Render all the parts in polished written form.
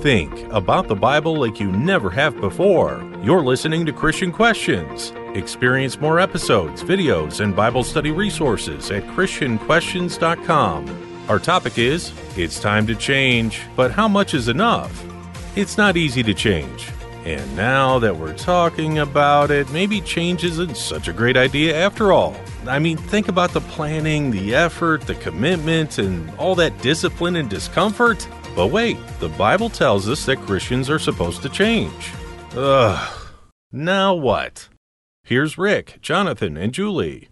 think about the Bible like you never have before. You're listening to Christian Questions. Experience more episodes, videos, and Bible study resources at ChristianQuestions.com. Our topic is, it's time to change, but how much is enough? It's not easy to change. And now that we're talking about it, maybe change isn't such a great idea after all. I mean, think about the planning, the effort, the commitment, and all that discipline and discomfort. But wait, the Bible tells us that Christians are supposed to change. Ugh. Now what? Here's Rick, Jonathan, and Julie.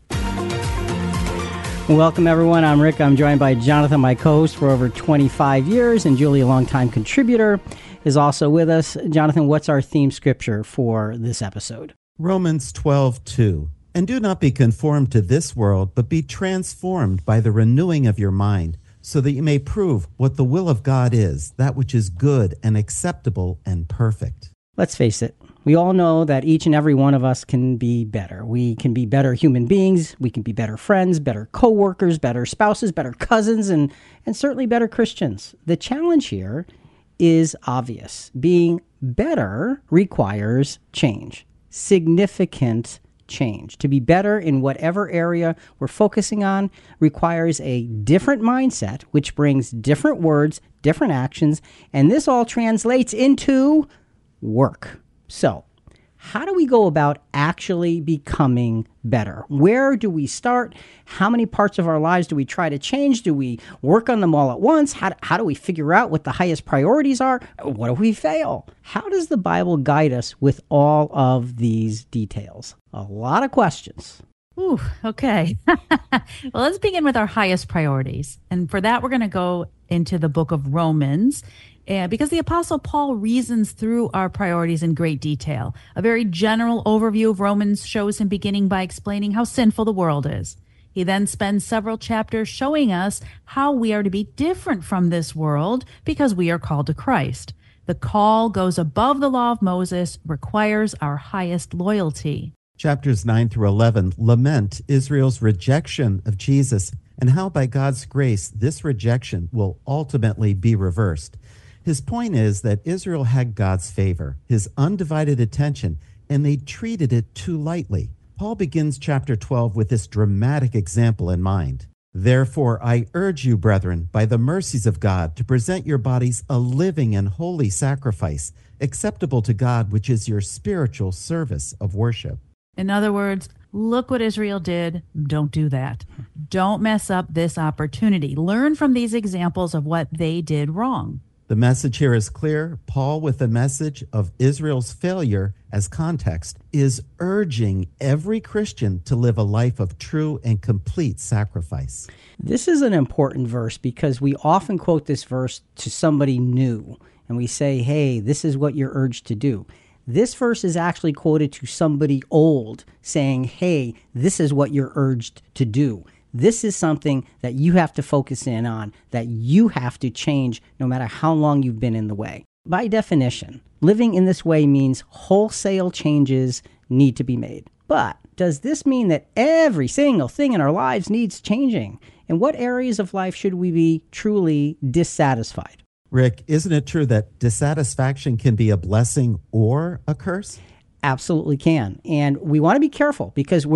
Welcome, everyone. I'm Rick. I'm joined by Jonathan, my co-host for over 25 years, and Julie, a longtime contributor, is also with us. Jonathan, what's our theme scripture for this episode? Romans 12:2. And do not be conformed to this world, but be transformed by the renewing of your mind, so that you may prove what the will of God is, that which is good and acceptable and perfect. Let's face it. We all know that each and every one of us can be better. We can be better human beings. We can be better friends, better co-workers, better spouses, better cousins, and certainly better Christians. The challenge here is obvious. Being better requires change, significant change. To be better in whatever area we're focusing on requires a different mindset, which brings different words, different actions, and this all translates into work. So, how do we go about actually becoming better? Where do we start? How many parts of our lives do we try to change? Do we work on them all at once? How do we figure out what the highest priorities are? What if we fail? How does the Bible guide us with all of these details? A lot of questions. Ooh, okay. Well, let's begin with our highest priorities. And for that, we're going to go into the book of Romans, because the Apostle Paul reasons through our priorities in great detail. A very general overview of Romans shows him beginning by explaining how sinful the world is. He then spends several chapters showing us how we are to be different from this world because we are called to Christ. The call goes above the law of Moses, requires our highest loyalty. Chapters 9 through 11 lament Israel's rejection of Jesus and how by God's grace this rejection will ultimately be reversed. His point is that Israel had God's favor, his undivided attention, and they treated it too lightly. Paul begins chapter 12 with this dramatic example in mind. Therefore, I urge you, brethren, by the mercies of God, to present your bodies a living and holy sacrifice, acceptable to God, which is your spiritual service of worship. In other words, look what Israel did. Don't do that. Don't mess up this opportunity. Learn from these examples of what they did wrong. The message here is clear. Paul, with the message of Israel's failure as context, is urging every Christian to live a life of true and complete sacrifice. This is an important verse because we often quote this verse to somebody new, and we say, hey, this is what you're urged to do. This verse is actually quoted to somebody old, saying, hey, this is what you're urged to do. This is something that you have to focus in on, that you have to change no matter how long you've been in the way. By definition, living in this way means wholesale changes need to be made. But does this mean that every single thing in our lives needs changing? In what areas of life should we be truly dissatisfied? Rick, isn't it true that dissatisfaction can be a blessing or a curse? Absolutely can. And we want to be careful because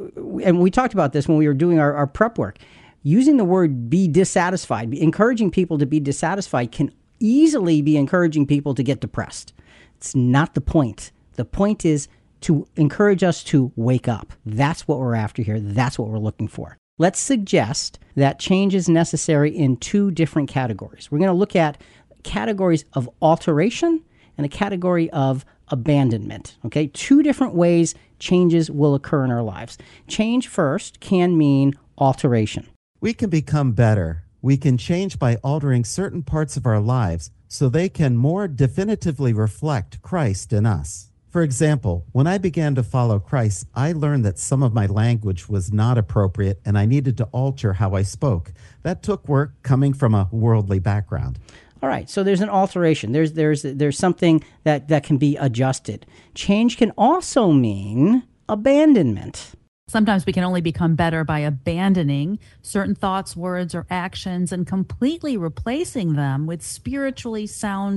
we talked about this when we were doing our prep work. Using the word be dissatisfied, encouraging people to be dissatisfied can easily be encouraging people to get depressed. It's not the point. The point is to encourage us to wake up. That's what we're after here. That's what we're looking for. Let's suggest that change is necessary in two different categories. We're going to look at categories of alteration and a category of abandonment. Okay, two different ways changes will occur in our lives. Change first can mean alteration. We can become better. We can change by altering certain parts of our lives so they can more definitively reflect Christ in us. For example, when I began to follow Christ, I learned that some of my language was not appropriate and I needed to alter how I spoke. That took work coming from a worldly background. All right, so there's an alteration. There's something that can be adjusted. Change can also mean abandonment. Sometimes we can only become better by abandoning certain thoughts, words, or actions and completely replacing them with spiritually sound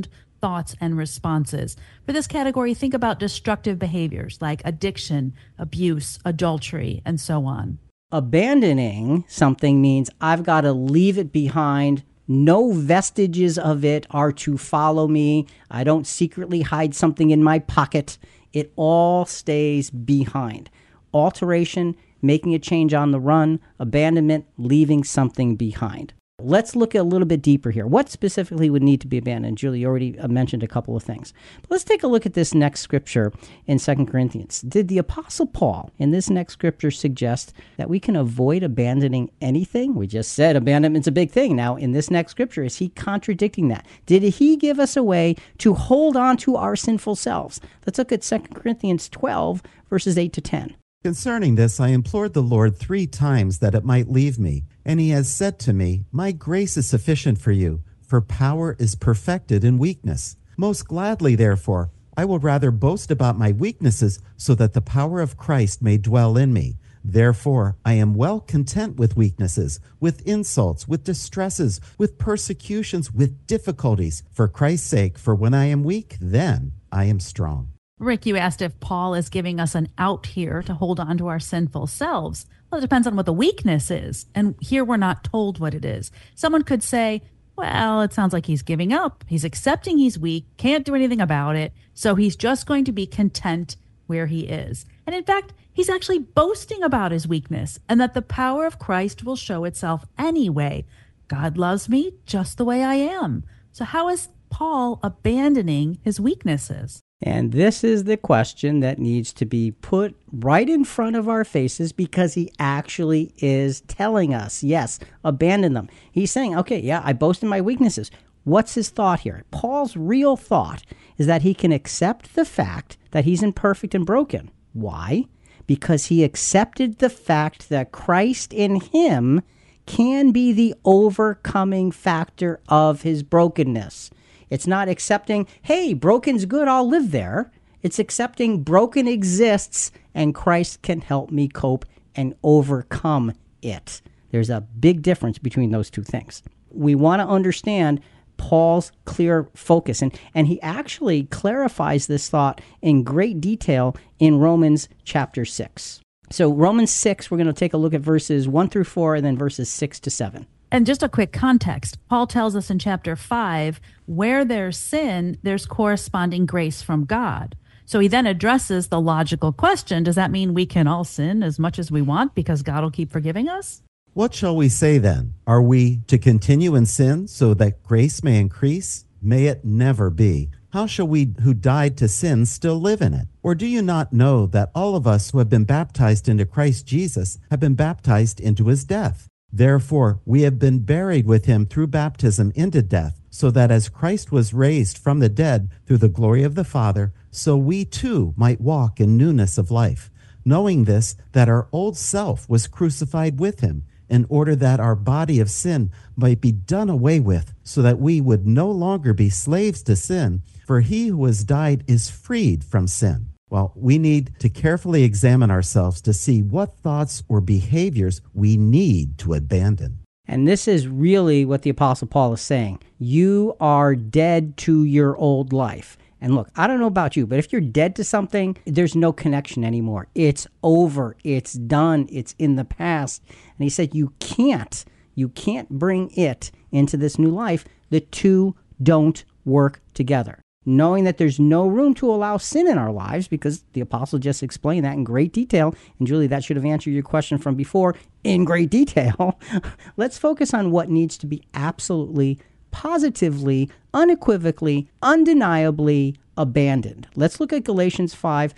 thoughts and responses. For this category, think about destructive behaviors like addiction, abuse, adultery, and so on. Abandoning something means I've got to leave it behind. No vestiges of it are to follow me. I don't secretly hide something in my pocket. It all stays behind. Alteration, making a change on the run. Abandonment, leaving something behind. Let's look a little bit deeper here. What specifically would need to be abandoned? Julie already mentioned a couple of things. But let's take a look at this next scripture in 2 Corinthians. Did the Apostle Paul in this next scripture suggest that we can avoid abandoning anything? We just said abandonment's a big thing. Now, in this next scripture, is he contradicting that? Did he give us a way to hold on to our sinful selves? Let's look at 2 Corinthians 12, verses 8 to 10. Concerning this, I implored the Lord 3 times that it might leave me. And he has said to me, My grace is sufficient for you, for power is perfected in weakness. Most gladly, therefore, I will rather boast about my weaknesses, so that the power of Christ may dwell in me. Therefore, I am well content with weaknesses, with insults, with distresses, with persecutions, with difficulties, for Christ's sake. For when I am weak, then I am strong. Rick, you asked if Paul is giving us an out here to hold on to our sinful selves. Well, it depends on what the weakness is. And here we're not told what it is. Someone could say, well, it sounds like he's giving up. He's accepting he's weak, can't do anything about it. So he's just going to be content where he is. And in fact, he's actually boasting about his weakness and that the power of Christ will show itself anyway. God loves me just the way I am. So how is Paul abandoning his weaknesses? And this is the question that needs to be put right in front of our faces, because he actually is telling us, yes, abandon them. He's saying, okay, yeah, I boast in my weaknesses. What's his thought here? Paul's real thought is that he can accept the fact that he's imperfect and broken. Why? Because he accepted the fact that Christ in him can be the overcoming factor of his brokenness. It's not accepting, hey, broken's good, I'll live there. It's accepting broken exists and Christ can help me cope and overcome it. There's a big difference between those two things. We want to understand Paul's clear focus, and he actually clarifies this thought in great detail in Romans chapter 6. So Romans 6, we're going to take a look at verses 1 through 4 and then verses 6 to 7. And just a quick context, Paul tells us in chapter 5, where there's sin, there's corresponding grace from God. So he then addresses the logical question, does that mean we can all sin as much as we want because God will keep forgiving us? What shall we say then? Are we to continue in sin so that grace may increase? May it never be. How shall we who died to sin still live in it? Or do you not know that all of us who have been baptized into Christ Jesus have been baptized into his death? Therefore, we have been buried with him through baptism into death, so that as Christ was raised from the dead through the glory of the Father, so we too might walk in newness of life, knowing this, that our old self was crucified with him, in order that our body of sin might be done away with, so that we would no longer be slaves to sin, for he who has died is freed from sin. Well, we need to carefully examine ourselves to see what thoughts or behaviors we need to abandon. And this is really what the Apostle Paul is saying. You are dead to your old life. And look, I don't know about you, but if you're dead to something, there's no connection anymore. It's over. It's done. It's in the past. And he said, you can't bring it into this new life. The two don't work together. Knowing that there's no room to allow sin in our lives, because the apostle just explained that in great detail. And Julie, that should have answered your question from before in great detail. Let's focus on what needs to be absolutely, positively, unequivocally, undeniably abandoned. Let's look at Galatians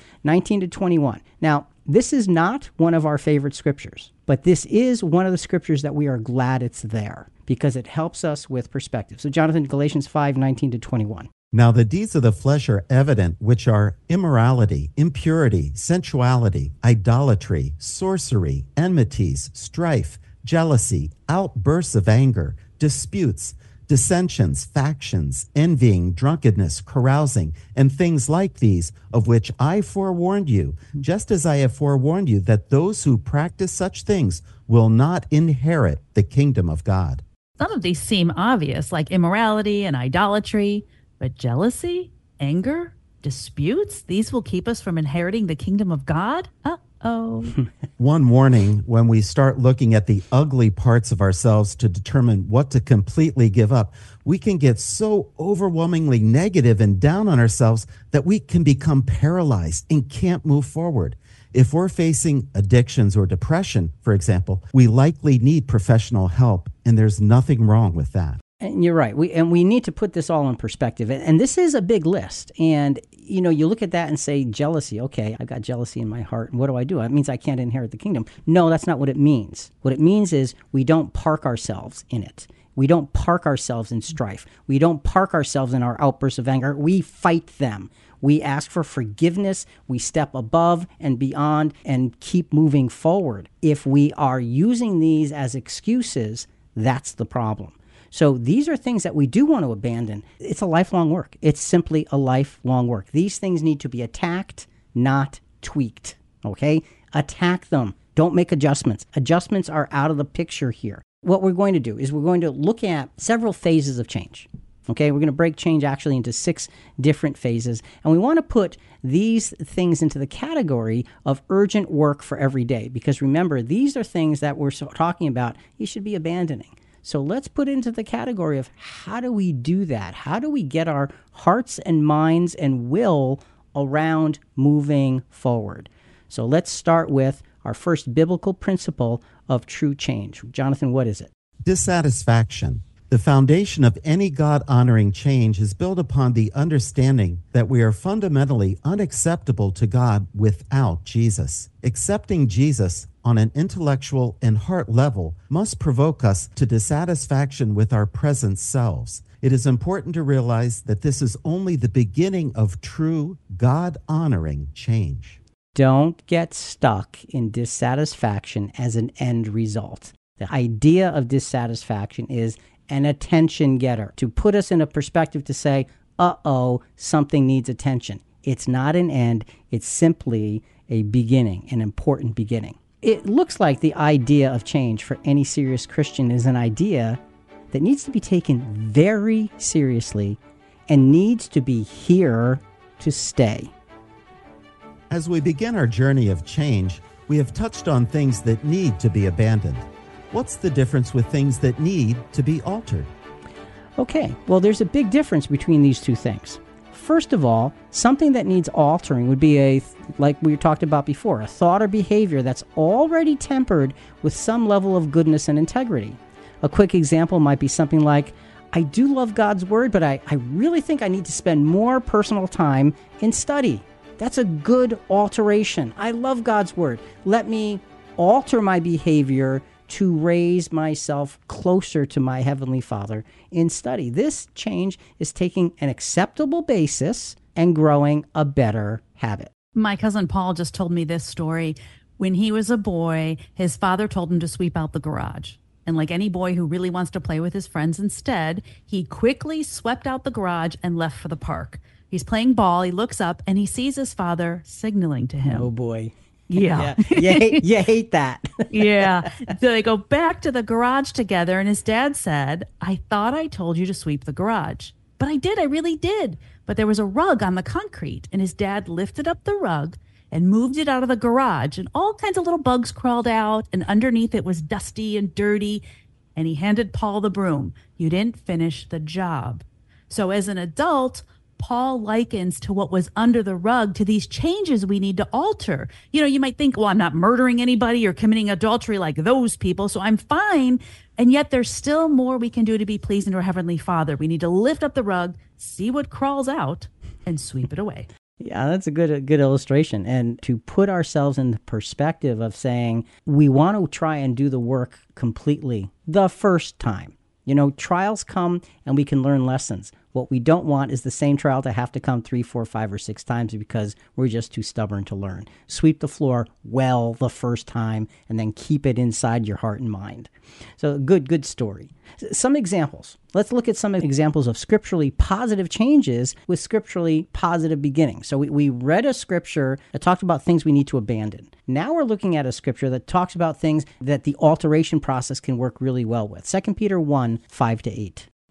5:19-21. Now, this is not one of our favorite scriptures, but this is one of the scriptures that we are glad it's there, because it helps us with perspective. So Jonathan, Galatians 5:19-21. Now the deeds of the flesh are evident, which are immorality, impurity, sensuality, idolatry, sorcery, enmities, strife, jealousy, outbursts of anger, disputes, dissensions, factions, envying, drunkenness, carousing, and things like these, of which I forewarned you, just as I have forewarned you, that those who practice such things will not inherit the kingdom of God. Some of these seem obvious, like immorality and idolatry. But jealousy, anger, disputes, these will keep us from inheriting the kingdom of God? Uh-oh. One warning: when we start looking at the ugly parts of ourselves to determine what to completely give up, we can get so overwhelmingly negative and down on ourselves that we can become paralyzed and can't move forward. If we're facing addictions or depression, for example, we likely need professional help, and there's nothing wrong with that. And you're right. We need to put this all in perspective. And this is a big list. And, you look at that and say, jealousy. Okay, I've got jealousy in my heart. And what do? It means I can't inherit the kingdom. No, that's not what it means. What it means is we don't park ourselves in it. We don't park ourselves in strife. We don't park ourselves in our outbursts of anger. We fight them. We ask for forgiveness. We step above and beyond and keep moving forward. If we are using these as excuses, that's the problem. So these are things that we do want to abandon. It's a lifelong work. It's simply a lifelong work. These things need to be attacked, not tweaked. Okay? Attack them. Don't make adjustments. Adjustments are out of the picture here. What we're going to do is we're going to look at several phases of change. Okay? We're going to break change actually into 6 different phases. And we want to put these things into the category of urgent work for every day. Because remember, these are things that we're talking about you should be abandoning. So let's put into the category of how do we do that? How do we get our hearts and minds and will around moving forward? So let's start with our first biblical principle of true change. Jonathan, what is it? Dissatisfaction. The foundation of any God-honoring change is built upon the understanding that we are fundamentally unacceptable to God without Jesus. Accepting Jesus on an intellectual and heart level must provoke us to dissatisfaction with our present selves. It is important to realize that this is only the beginning of true God-honoring change. Don't get stuck in dissatisfaction as an end result. The idea of dissatisfaction is an attention getter, to put us in a perspective to say, something needs attention. It's not an end, it's simply a beginning, an important beginning. It looks like the idea of change for any serious Christian is an idea that needs to be taken very seriously and needs to be here to stay. As we begin our journey of change, we have touched on things that need to be abandoned. What's the difference with things that need to be altered? Okay, well, there's a big difference between these two things. First of all, something that needs altering would be like we talked about before, a thought or behavior that's already tempered with some level of goodness and integrity. A quick example might be something like, I do love God's word, but I really think I need to spend more personal time in study. That's a good alteration. I love God's word. Let me alter my behavior to raise myself closer to my Heavenly Father in study. This change is taking an acceptable basis and growing a better habit. My cousin Paul just told me this story. When he was a boy, his father told him to sweep out the garage. And like any boy who really wants to play with his friends instead, he quickly swept out the garage and left for the park. He's playing ball. He looks up and he sees his father signaling to him. Oh, boy. Yeah. You hate that. Yeah. So they go back to the garage together, and his dad said, I thought I told you to sweep the garage. But I did. I really did. But there was a rug on the concrete, and his dad lifted up the rug and moved it out of the garage, and all kinds of little bugs crawled out, and underneath it was dusty and dirty, and he handed Paul the broom. You didn't finish the job. So as an adult, Paul likens to what was under the rug to these changes we need to alter. You might think, well, I'm not murdering anybody or committing adultery like those people, so I'm fine. And yet there's still more we can do to be pleasing to our Heavenly Father. We need to lift up the rug, see what crawls out, and sweep it away. Yeah, that's a good illustration. And to put ourselves in the perspective of saying we want to try and do the work completely the first time. Trials come and we can learn lessons. What we don't want is the same trial to have to come 3, 4, 5, or 6 times because we're just too stubborn to learn. Sweep the floor well the first time and then keep it inside your heart and mind. So good story. Some examples. Let's look at some examples of scripturally positive changes with scripturally positive beginnings. So we read a scripture that talked about things we need to abandon. Now we're looking at a scripture that talks about things that the alteration process can work really well with. 2 Peter 1, 5-8.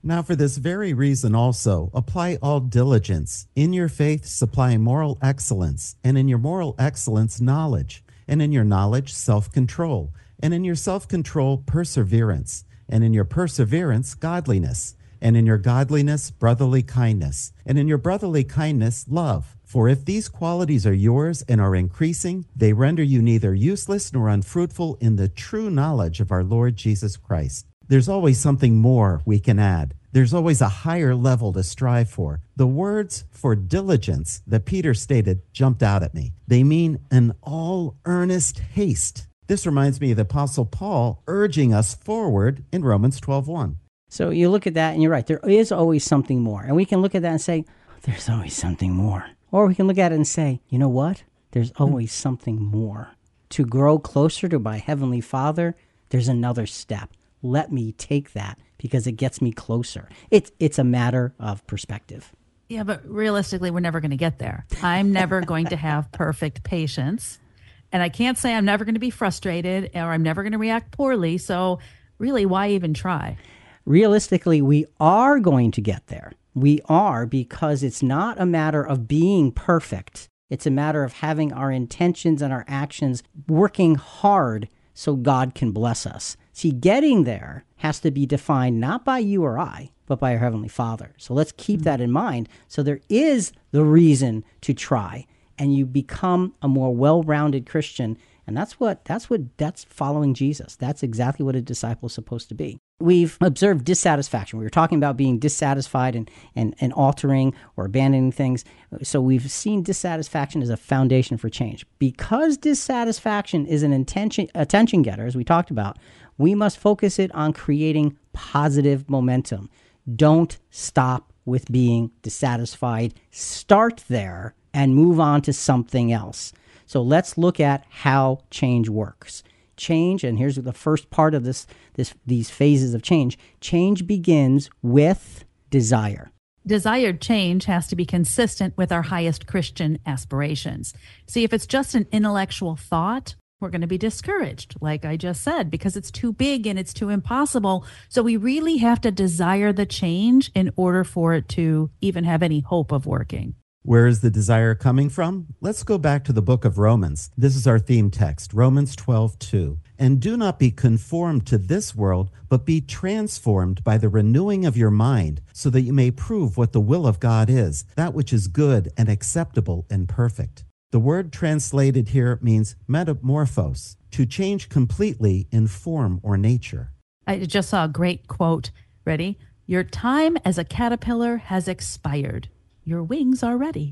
Now, for this very reason also, apply all diligence. In your faith, supply moral excellence, and in your moral excellence, knowledge, and in your knowledge, self-control, and in your self-control, perseverance, and in your perseverance, godliness, and in your godliness, brotherly kindness, and in your brotherly kindness, love. For if these qualities are yours and are increasing, they render you neither useless nor unfruitful in the true knowledge of our Lord Jesus Christ. There's always something more we can add. There's always a higher level to strive for. The words for diligence that Peter stated jumped out at me. They mean an all earnest haste. This reminds me of the Apostle Paul urging us forward in Romans 12:1. So you look at that and you're right. There is always something more. And we can look at that and say, there's always something more. Or we can look at it and say, you know what? There's always something more. To grow closer to my Heavenly Father, there's another step. Let me take that because it gets me closer. It's a matter of perspective. Yeah, but realistically, we're never going to get there. I'm never going to have perfect patience. And I can't say I'm never going to be frustrated or I'm never going to react poorly. So really, why even try? Realistically, we are going to get there. We are, because it's not a matter of being perfect. It's a matter of having our intentions and our actions working hard so God can bless us. See, getting there has to be defined not by you or I, but by our Heavenly Father. So let's keep that in mind. So there is the reason to try, and you become a more well-rounded Christian. And that's following Jesus. That's exactly what a disciple is supposed to be. We've observed dissatisfaction. We were talking about being dissatisfied and altering or abandoning things. So we've seen dissatisfaction as a foundation for change. Because dissatisfaction is an attention getter, as we talked about, we must focus it on creating positive momentum. Don't stop with being dissatisfied. Start there and move on to something else. So let's look at how change works. Change, and here's the first part of these phases of change. Change begins with desire. Desired change has to be consistent with our highest Christian aspirations. See, if it's just an intellectual thought, we're going to be discouraged, like I just said, because it's too big and it's too impossible. So we really have to desire the change in order for it to even have any hope of working. Where is the desire coming from? Let's go back to the book of Romans. This is our theme text, Romans 12:2. And do not be conformed to this world, but be transformed by the renewing of your mind, so that you may prove what the will of God is, that which is good and acceptable and perfect. The word translated here means metamorphos, to change completely in form or nature. I just saw a great quote. Ready? Your time as a caterpillar has expired. Your wings are ready.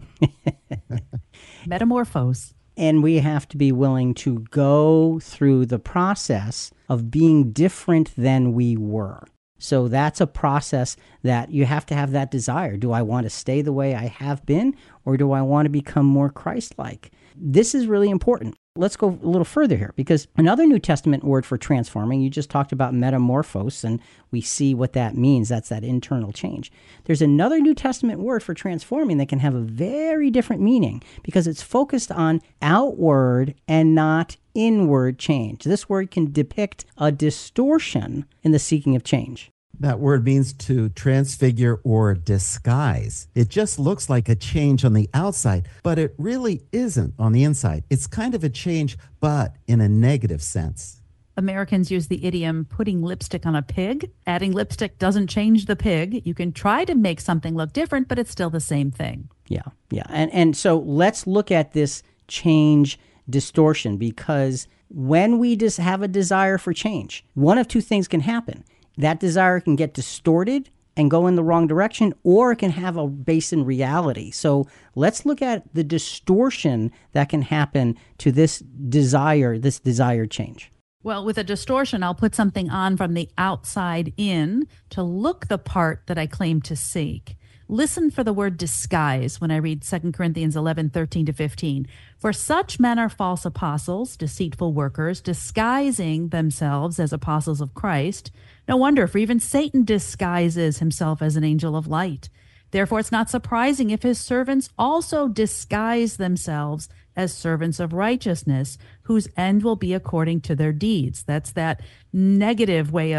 Metamorphose. And we have to be willing to go through the process of being different than we were. So that's a process that you have to have that desire. Do I want to stay the way I have been, or do I want to become more Christ-like? This is really important. Let's go a little further here, because another New Testament word for transforming, you just talked about metamorphos, and we see what that means. That's that internal change. There's another New Testament word for transforming that can have a very different meaning, because it's focused on outward and not inward change. This word can depict a distortion in the seeking of change. That word means to transfigure or disguise. It just looks like a change on the outside, but it really isn't on the inside. It's kind of a change, but in a negative sense. Americans use the idiom putting lipstick on a pig. Adding lipstick doesn't change the pig. You can try to make something look different, but it's still the same thing. Yeah. And so let's look at this change distortion, because when we just have a desire for change, one of two things can happen. That desire can get distorted and go in the wrong direction, or it can have a base in reality. So let's look at the distortion that can happen to this desired change. Well, with a distortion, I'll put something on from the outside in to look the part that I claim to seek. Listen for the word disguise when I read 2 Corinthians 11:13-15. For such men are false apostles, deceitful workers, disguising themselves as apostles of Christ. No wonder, for even Satan disguises himself as an angel of light. Therefore, it's not surprising if his servants also disguise themselves as servants of righteousness, whose end will be according to their deeds. That's that negative way of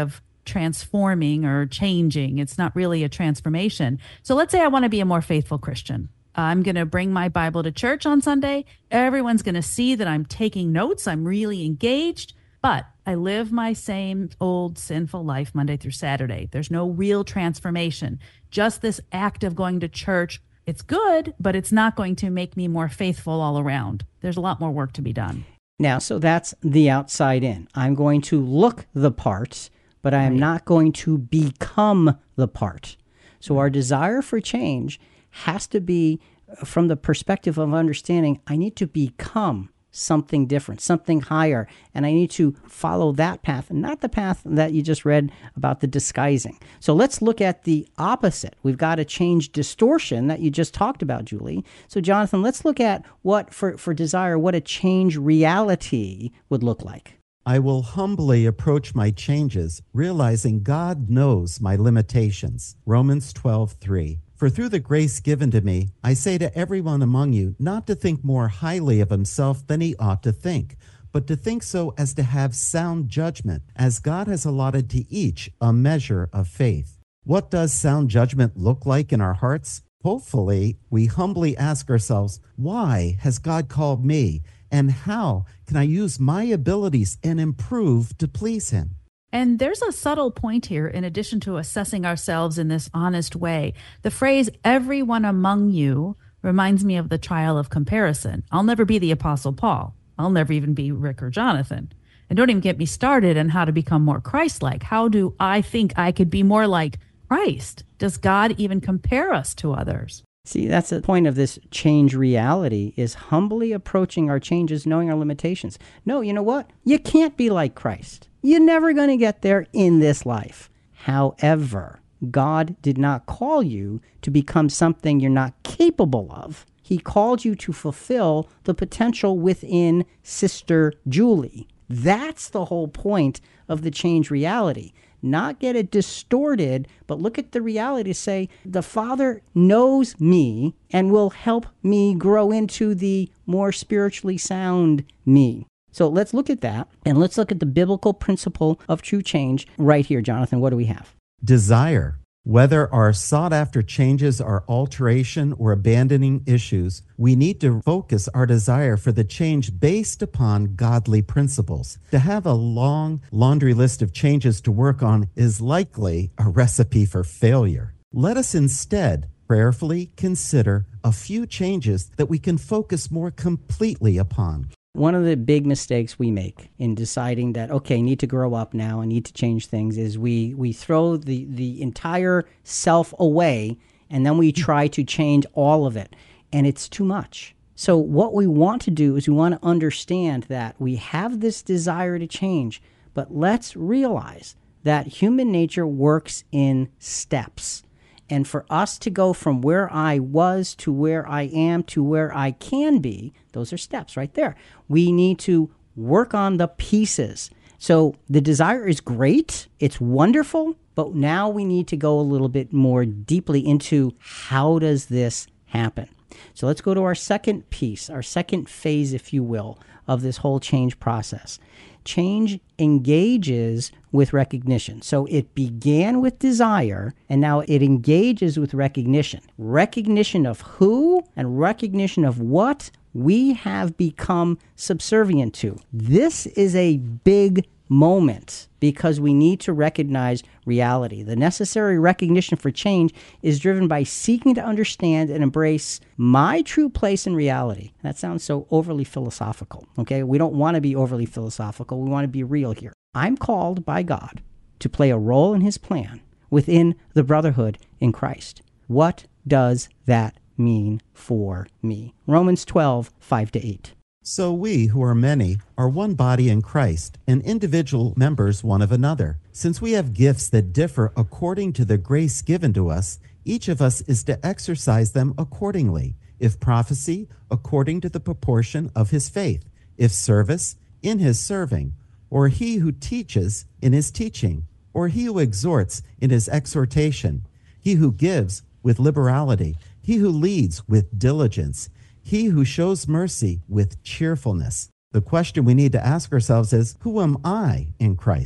transforming or changing. It's not really a transformation. So let's say I want to be a more faithful Christian. I'm going to bring my Bible to church on Sunday. Everyone's going to see that I'm taking notes. I'm really engaged, but I live my same old sinful life Monday through Saturday. There's no real transformation. Just this act of going to church. It's good, but it's not going to make me more faithful all around. There's a lot more work to be done. Now, so that's the outside in. I'm going to look the part, but I am not going to become the part. So our desire for change has to be from the perspective of understanding I need to become something different, something higher, and I need to follow that path, and not the path that you just read about the disguising. So let's look at the opposite. We've got to change distortion that you just talked about, Julie. So Jonathan, let's look at what, for desire, what a change reality would look like. I will humbly approach my changes, realizing God knows my limitations. Romans 12:3. For through the grace given to me, I say to everyone among you not to think more highly of himself than he ought to think, but to think so as to have sound judgment, as God has allotted to each a measure of faith. What does sound judgment look like in our hearts? Hopefully, we humbly ask ourselves, why has God called me? And how can I use my abilities and improve to please him? And there's a subtle point here in addition to assessing ourselves in this honest way. The phrase, everyone among you, reminds me of the trial of comparison. I'll never be the Apostle Paul. I'll never even be Rick or Jonathan. And don't even get me started on how to become more Christ-like. How do I think I could be more like Christ? Does God even compare us to others? See, that's the point of this change reality, is humbly approaching our changes, knowing our limitations. No, you know what? You can't be like Christ. You're never going to get there in this life. However, God did not call you to become something you're not capable of. He called you to fulfill the potential within Sister Julie. That's the whole point of the change reality. Not get it distorted, but look at the reality to say, the Father knows me and will help me grow into the more spiritually sound me. So let's look at that, and let's look at the biblical principle of true change right here. Jonathan, what do we have? Desire. Whether our sought-after changes are alteration or abandoning issues, we need to focus our desire for the change based upon godly principles. To have a long laundry list of changes to work on is likely a recipe for failure. Let us instead prayerfully consider a few changes that we can focus more completely upon. One of the big mistakes we make in deciding that, okay, I need to grow up now, I need to change things, is we throw the entire self away, and then we try to change all of it, and it's too much. So what we want to do is we want to understand that we have this desire to change, but let's realize that human nature works in steps. And for us to go from where I was to where I am to where I can be, those are steps right there. We need to work on the pieces. So the desire is great. It's wonderful. But now we need to go a little bit more deeply into how does this happen? So let's go to our second piece, our second phase, if you will, of this whole change process. Change engages with recognition. So it began with desire, and now it engages with recognition. Recognition of who and recognition of what we have become subservient to. This is a big moment because we need to recognize reality. The necessary recognition for change is driven by seeking to understand and embrace my true place in reality. That sounds so overly philosophical, okay? We don't want to be overly philosophical. We want to be real here. I'm called by God to play a role in his plan within the brotherhood in Christ. What does that mean for me? Romans 12, 5-8. So we, who are many, are one body in Christ, and individual members one of another. Since we have gifts that differ according to the grace given to us, each of us is to exercise them accordingly. If prophecy, according to the proportion of his faith. If service, in his serving. Or he who teaches, in his teaching. Or he who exhorts, in his exhortation. He who gives, with liberality. He who leads, with diligence. He who shows mercy with cheerfulness. The question we need to ask ourselves is, who am I in Christ?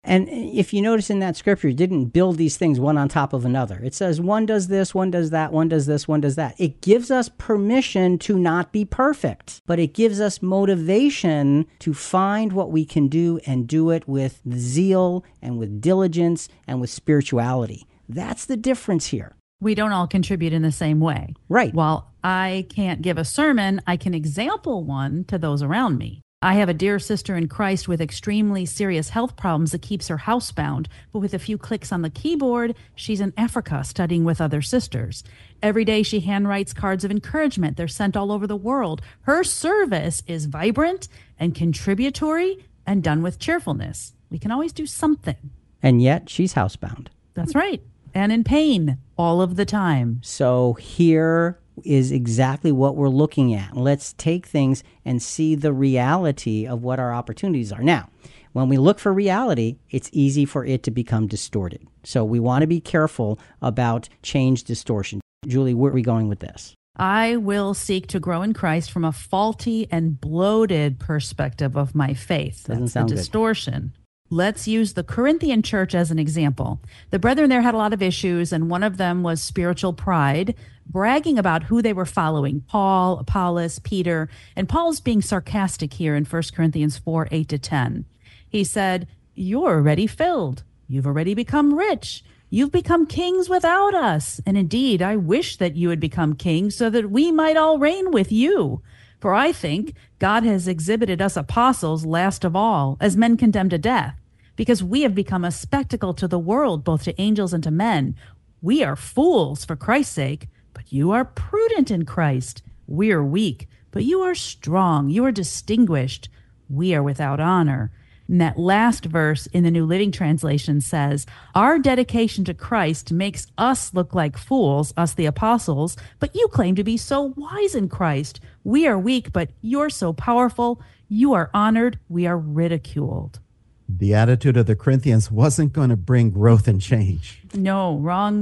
And if you notice in that scripture, it didn't build these things one on top of another. It says one does this, one does that, one does this, one does that. It gives us permission to not be perfect, but it gives us motivation to find what we can do and do it with zeal and with diligence and with spirituality. That's the difference here. We don't all contribute in the same way. Right. While I can't give a sermon, I can example one to those around me. I have a dear sister in Christ with extremely serious health problems that keeps her housebound, but with a few clicks on the keyboard, she's in Africa studying with other sisters. Every day she handwrites cards of encouragement. They're sent all over the world. Her service is vibrant and contributory and done with cheerfulness. We can always do something. And yet she's housebound. That's right. And in pain all of the time. So here is exactly what we're looking at. Let's take things and see the reality of what our opportunities are. Now, when we look for reality, it's easy for it to become distorted. So we want to be careful about change distortion. Julie, where are we going with this? I will seek to grow in Christ from a faulty and bloated perspective of my faith. Doesn't That's sound the good. distortion. Let's use the Corinthian church as an example. The brethren there had a lot of issues, and one of them was spiritual pride, bragging about who they were following, Paul, Apollos, Peter. And Paul's being sarcastic here in 1 Corinthians 4, 8-10. He said, "You're already filled. You've already become rich. You've become kings without us. And indeed, I wish that you had become kings so that we might all reign with you. For I think God has exhibited us apostles last of all, as men condemned to death, because we have become a spectacle to the world, both to angels and to men. We are fools for Christ's sake, but you are prudent in Christ. We are weak, but you are strong. You are distinguished. We are without honor." And that last verse in the New Living Translation says, "Our dedication to Christ makes us look like fools, us the apostles, but you claim to be so wise in Christ. We are weak, but you're so powerful. You are honored. We are ridiculed." The attitude of the Corinthians wasn't going to bring growth and change. No,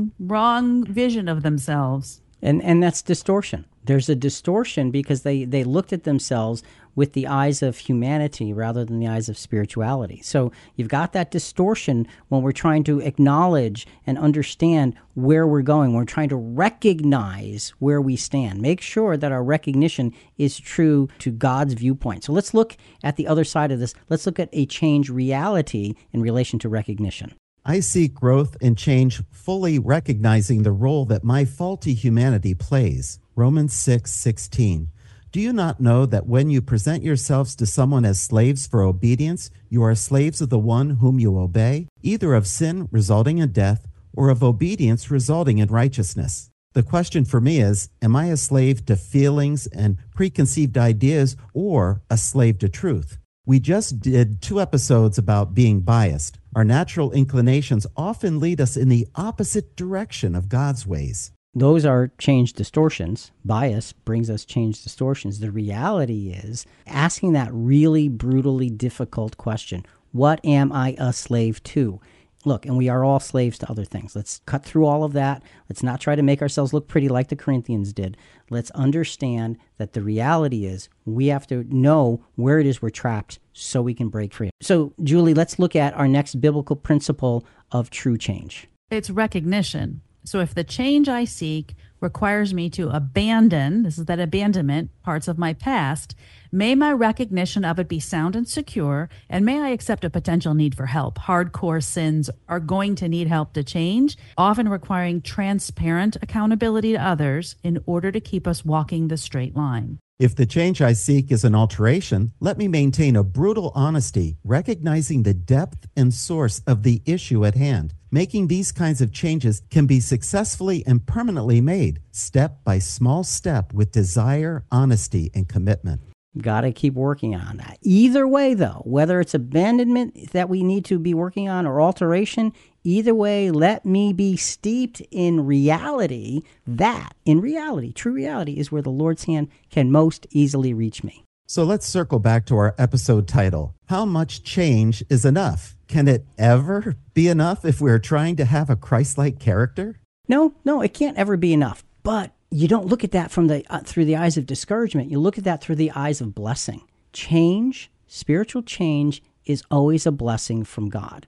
wrong vision of themselves. And that's distortion. There's a distortion because they looked at themselves with the eyes of humanity rather than the eyes of spirituality. So you've got that distortion when we're trying to acknowledge and understand where we're going. We're trying to recognize where we stand. Make sure that our recognition is true to God's viewpoint. So let's look at the other side of this. Let's look at a change reality in relation to recognition. I seek growth and change, fully recognizing the role that my faulty humanity plays. Romans 6:16. Do you not know that when you present yourselves to someone as slaves for obedience, you are slaves of the one whom you obey, either of sin resulting in death or of obedience resulting in righteousness? The question for me is, am I a slave to feelings and preconceived ideas or a slave to truth? We just did 2 episodes about being biased. Our natural inclinations often lead us in the opposite direction of God's ways. Those are change distortions. Bias brings us change distortions. The reality is asking that really brutally difficult question, what am I a slave to? Look, and we are all slaves to other things. Let's cut through all of that. Let's not try to make ourselves look pretty like the Corinthians did. Let's understand that the reality is we have to know where it is we're trapped so we can break free. So, Julie, let's look at our next biblical principle of true change. It's recognition. So if the change I seek requires me to abandon, this is that abandonment, parts of my past, may my recognition of it be sound and secure, and may I accept a potential need for help. Hardcore sins are going to need help to change, often requiring transparent accountability to others in order to keep us walking the straight line. If the change I seek is an alteration, let me maintain a brutal honesty, recognizing the depth and source of the issue at hand. Making these kinds of changes can be successfully and permanently made, step by small step, with desire, honesty, and commitment. Got to keep working on that. Either way, though, whether it's abandonment that we need to be working on or alteration, either way, let me be steeped in reality. That, in reality, true reality, is where the Lord's hand can most easily reach me. So let's circle back to our episode title. How much change is enough? Can it ever be enough if we're trying to have a Christ-like character? No, it can't ever be enough. But you don't look at that from through the eyes of discouragement. You look at that through the eyes of blessing. Change, spiritual change, is always a blessing from God.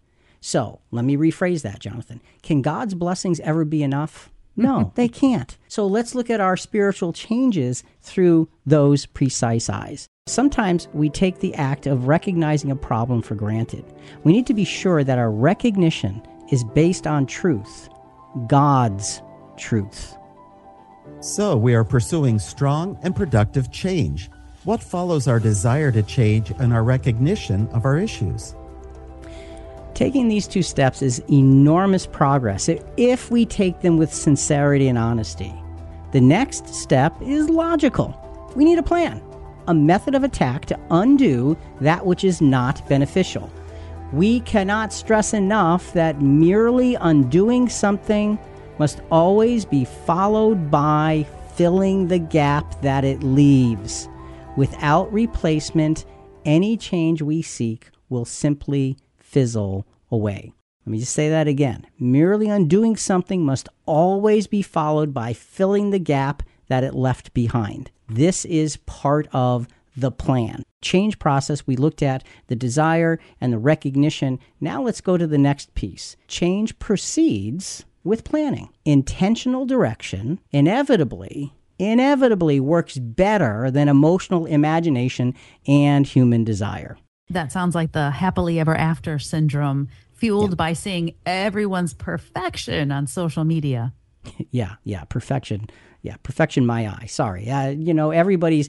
So let me rephrase that, Jonathan. Can God's blessings ever be enough? No, they can't. So let's look at our spiritual changes through those precise eyes. Sometimes we take the act of recognizing a problem for granted. We need to be sure that our recognition is based on truth, God's truth. So we are pursuing strong and productive change. What follows our desire to change and our recognition of our issues? Taking these two steps is enormous progress if we take them with sincerity and honesty. The next step is logical. We need a plan, a method of attack to undo that which is not beneficial. We cannot stress enough that merely undoing something must always be followed by filling the gap that it leaves. Without replacement, any change we seek will simply fizzle away. Let me just say that again. Merely undoing something must always be followed by filling the gap that it left behind. This is part of the plan. Change process, we looked at the desire and the recognition. Now let's go to the next piece. Change proceeds with planning. Intentional direction inevitably works better than emotional imagination and human desire. That sounds like the happily ever after syndrome, fueled by seeing everyone's perfection on social media. Yeah, perfection. Yeah, perfection, my eye. Sorry. Everybody's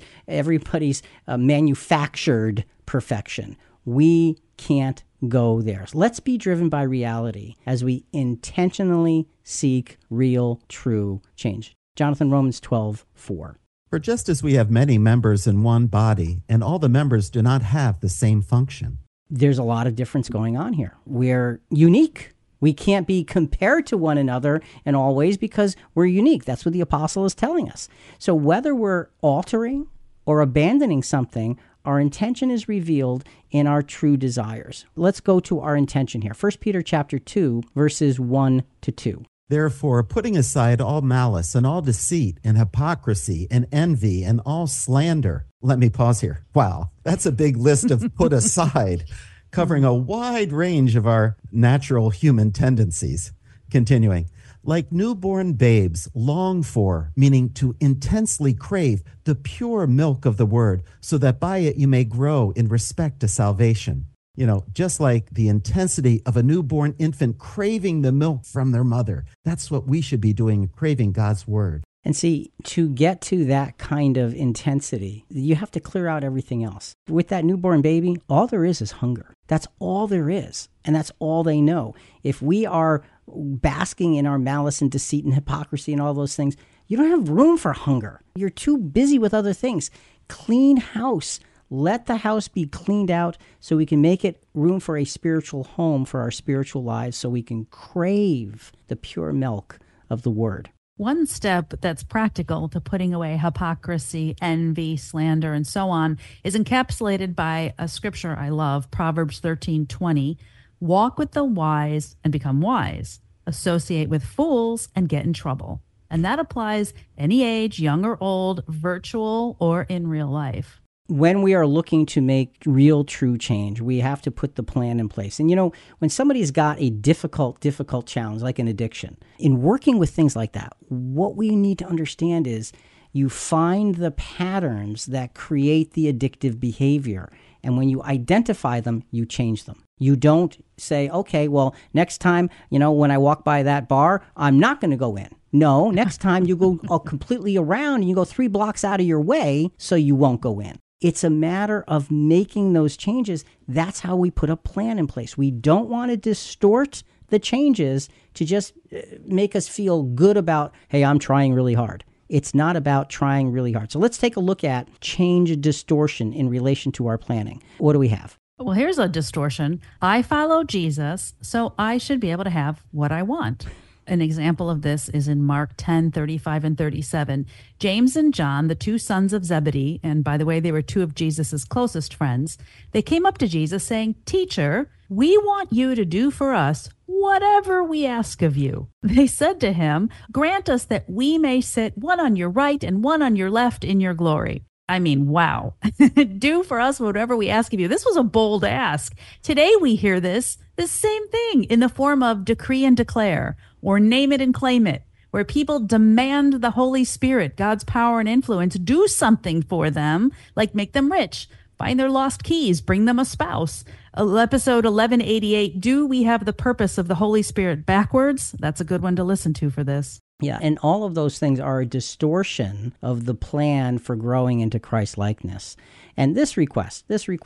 manufactured perfection. We can't go there. So let's be driven by reality as we intentionally seek real, true change. Jonathan, Romans 12:4. For just as we have many members in one body, and all the members do not have the same function. There's a lot of difference going on here. We're unique. We can't be compared to one another in all ways because we're unique. That's what the apostle is telling us. So whether we're altering or abandoning something, our intention is revealed in our true desires. Let's go to our intention here. 1 Peter chapter 2, verses 1-2. Therefore, putting aside all malice and all deceit and hypocrisy and envy and all slander. Let me pause here. Wow, that's a big list of put aside, covering a wide range of our natural human tendencies. Continuing, like newborn babes, long for, meaning to intensely crave, the pure milk of the word, so that by it you may grow in respect to salvation. Just like the intensity of a newborn infant craving the milk from their mother. That's what we should be doing, craving God's word. And see, to get to that kind of intensity, you have to clear out everything else. With that newborn baby, all there is hunger. That's all there is. And that's all they know. If we are basking in our malice and deceit and hypocrisy and all those things, you don't have room for hunger. You're too busy with other things. Clean house. Let the house be cleaned out so we can make it room for a spiritual home for our spiritual lives, so we can crave the pure milk of the word. One step that's practical to putting away hypocrisy, envy, slander, and so on is encapsulated by a scripture I love, Proverbs 13:20. Walk with the wise and become wise. Associate with fools and get in trouble. And that applies any age, young or old, virtual or in real life. When we are looking to make real, true change, we have to put the plan in place. And when somebody's got a difficult challenge, like an addiction, in working with things like that, what we need to understand is you find the patterns that create the addictive behavior. And when you identify them, you change them. You don't say, okay, well, next time, when I walk by that bar, I'm not going to go in. No, next time you go completely around and you go 3 blocks out of your way so you won't go in. It's a matter of making those changes. That's how we put a plan in place. We don't want to distort the changes to just make us feel good about, hey, I'm trying really hard. It's not about trying really hard. So let's take a look at change distortion in relation to our planning. What do we have? Well, here's a distortion. I follow Jesus, so I should be able to have what I want. An example of this is in Mark 10:35 and 37. James and John, the 2 sons of Zebedee, and by the way, they were 2 of Jesus's closest friends, they came up to Jesus saying, "Teacher, we want you to do for us whatever we ask of you." They said to him, "Grant us that we may sit one on your right and one on your left in your glory." I mean, wow. Do for us whatever we ask of you. This was a bold ask. Today we hear this The same thing in the form of decree and declare, or name it and claim it, where people demand the Holy Spirit, God's power and influence, do something for them, like make them rich, find their lost keys, bring them a spouse. Episode 1188, Do We Have the Purpose of the Holy Spirit Backwards? That's a good one to listen to for this. Yeah, and all of those things are a distortion of the plan for growing into Christ-likeness. And this request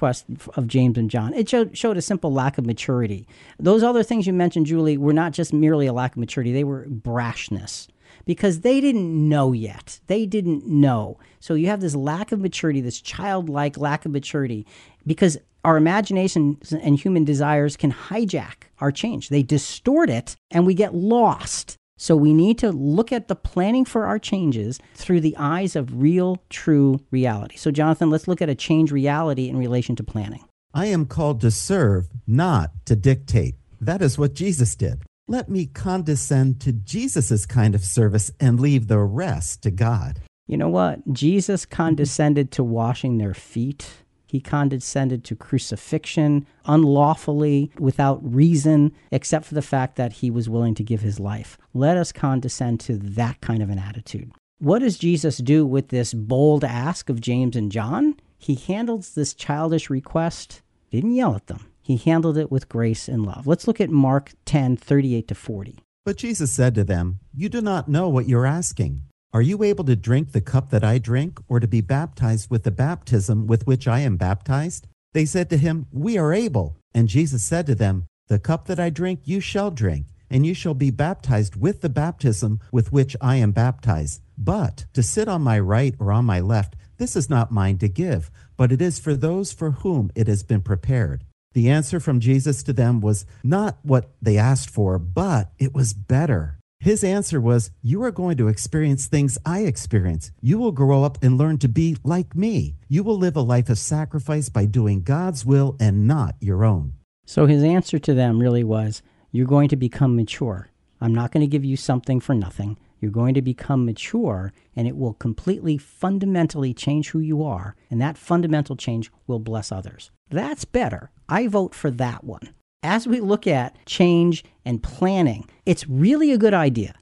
of James and John, it showed a simple lack of maturity. Those other things you mentioned, Julie, were not just merely a lack of maturity, they were brashness. Because they didn't know yet. They didn't know. So you have this lack of maturity, this childlike lack of maturity, because our imaginations and human desires can hijack our change. They distort it, and we get lost. So we need to look at the planning for our changes through the eyes of real, true reality. So Jonathan, let's look at a change reality in relation to planning. I am called to serve, not to dictate. That is what Jesus did. Let me condescend to Jesus' kind of service and leave the rest to God. You know what? Jesus condescended to washing their feet. He condescended to crucifixion unlawfully, without reason, except for the fact that he was willing to give his life. Let us condescend to that kind of an attitude. What does Jesus do with this bold ask of James and John? He handles this childish request, didn't yell at them. He handled it with grace and love. Let's look at Mark 10:38-40. But Jesus said to them, You do not know what you're asking. Are you able to drink the cup that I drink, or to be baptized with the baptism with which I am baptized? They said to him, We are able. And Jesus said to them, The cup that I drink you shall drink, and you shall be baptized with the baptism with which I am baptized. But to sit on my right or on my left, this is not mine to give, but it is for those for whom it has been prepared. The answer from Jesus to them was not what they asked for, but it was better. His answer was, You are going to experience things I experience. You will grow up and learn to be like me. You will live a life of sacrifice by doing God's will and not your own. So his answer to them really was, you're going to become mature. I'm not going to give you something for nothing. You're going to become mature, and it will completely, fundamentally change who you are, and that fundamental change will bless others. That's better. I vote for that one. As we look at change and planning, it's really a good idea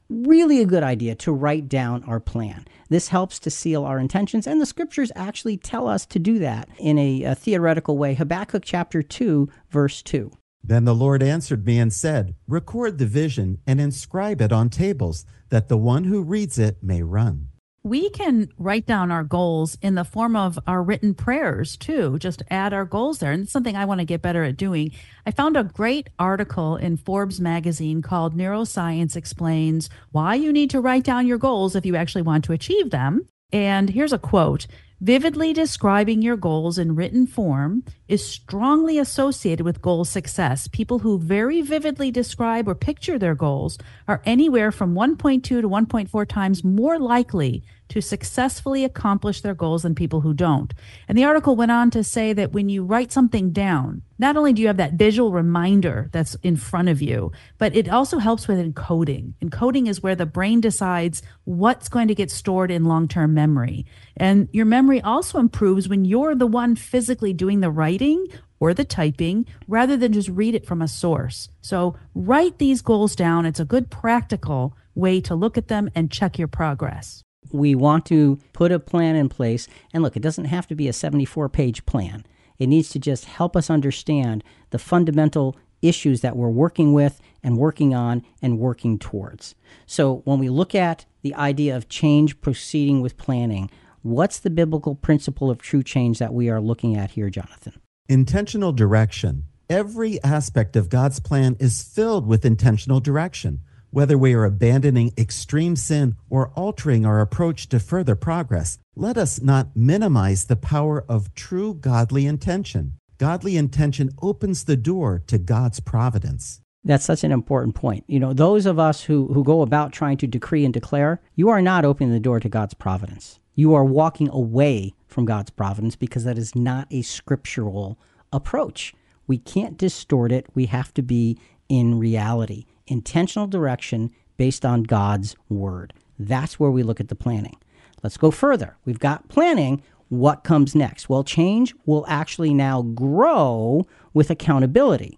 to write down our plan. This helps to seal our intentions, and the scriptures actually tell us to do that in a theoretical way. Habakkuk chapter 2, verse 2. Then the Lord answered me and said, Record the vision and inscribe it on tables, that the one who reads it may run. We can write down our goals in the form of our written prayers, too. Just add our goals there. And it's something I want to get better at doing. I found a great article in Forbes magazine called Neuroscience Explains Why You Need to Write Down Your Goals if you actually want to achieve them. And here's a quote. Vividly describing your goals in written form is strongly associated with goal success. People who very vividly describe or picture their goals are anywhere from 1.2 to 1.4 times more likely to successfully accomplish their goals than people who don't. And the article went on to say that when you write something down, not only do you have that visual reminder that's in front of you, but it also helps with encoding. Encoding is where the brain decides what's going to get stored in long-term memory. And your memory also improves when you're the one physically doing the writing or the typing rather than just read it from a source. So write these goals down. It's a good practical way to look at them and check your progress. We want to put a plan in place. And look, it doesn't have to be a 74-page plan. It needs to just help us understand the fundamental issues that we're working with and working on and working towards. So when we look at the idea of change proceeding with planning, what's the biblical principle of true change that we are looking at here, Jonathan? Intentional direction. Every aspect of God's plan is filled with intentional direction. Whether we are abandoning extreme sin or altering our approach to further progress, let us not minimize the power of true godly intention. Godly intention opens the door to God's providence. That's such an important point. You know, those of us who go about trying to decree and declare, you are not opening the door to God's providence. You are walking away from God's providence because that is not a scriptural approach. We can't distort it. We have to be in reality. Intentional direction based on God's word. That's where we look at the planning. Let's go further. We've got planning. What comes next? Well, change will actually now grow with accountability.